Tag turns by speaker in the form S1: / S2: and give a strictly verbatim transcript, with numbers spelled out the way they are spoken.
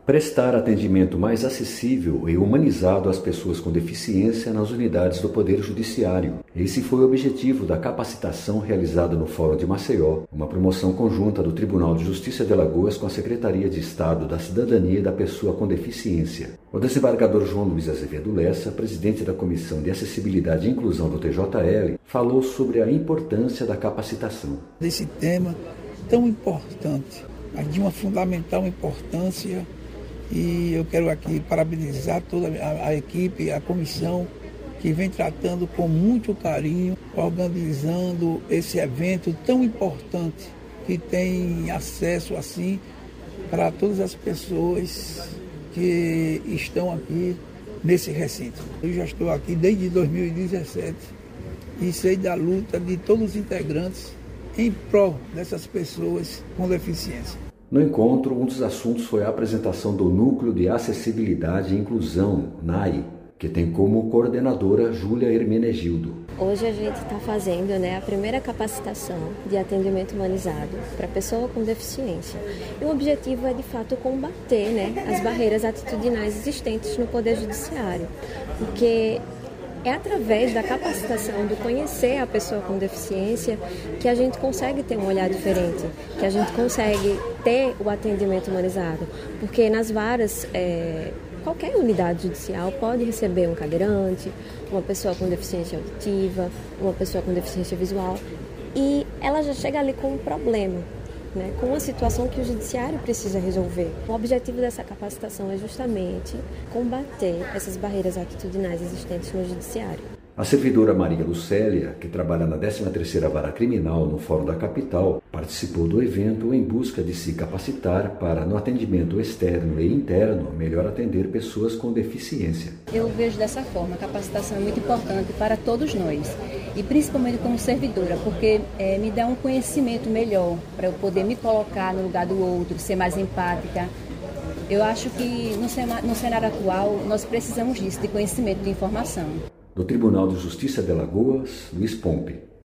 S1: Prestar atendimento mais acessível e humanizado às pessoas com deficiência nas unidades do Poder Judiciário. Esse foi o objetivo da capacitação realizada no Fórum de Maceió, uma promoção conjunta do Tribunal de Justiça de Alagoas com a Secretaria de Estado da Cidadania e da Pessoa com Deficiência. O desembargador João Luiz Azevedo Lessa, presidente da Comissão de Acessibilidade e Inclusão do T J L, falou sobre a importância da capacitação.
S2: Desse tema tão importante, mas de uma fundamental importância. E eu quero aqui parabenizar toda a, a equipe, a comissão, que vem tratando com muito carinho, organizando esse evento tão importante, que tem acesso assim para todas as pessoas que estão aqui nesse recinto. Eu já estou aqui desde dois mil e dezessete e sei da luta de todos os integrantes em prol dessas pessoas com deficiência.
S1: No encontro, um dos assuntos foi a apresentação do Núcleo de Acessibilidade e Inclusão, N A I, que tem como coordenadora Júlia Hermenegildo.
S3: Hoje a gente está fazendo né, a primeira capacitação de atendimento humanizado para pessoa com deficiência. E o objetivo é, de fato, combater né, as barreiras atitudinais existentes no Poder Judiciário, porque é através da capacitação, do conhecer a pessoa com deficiência, que a gente consegue ter um olhar diferente, que a gente consegue ter o atendimento humanizado. Porque nas varas, é, qualquer unidade judicial pode receber um cadeirante, uma pessoa com deficiência auditiva, uma pessoa com deficiência visual, e ela já chega ali com um problema, né, com uma situação que o judiciário precisa resolver. O objetivo dessa capacitação é justamente combater essas barreiras atitudinais existentes no judiciário.
S1: A servidora Maria Lucélia, que trabalha na décima terceira Vara Criminal no Fórum da Capital, participou do evento em busca de se capacitar para, no atendimento externo e interno, melhor atender pessoas com deficiência.
S4: Eu vejo dessa forma, a capacitação é muito importante para todos nós, e principalmente como servidora, porque é, me dá um conhecimento melhor para eu poder me colocar no lugar do outro, ser mais empática. Eu acho que no, no cenário atual nós precisamos disso, de conhecimento, de informação.
S1: Do Tribunal de Justiça de Alagoas, Luiz Pompe.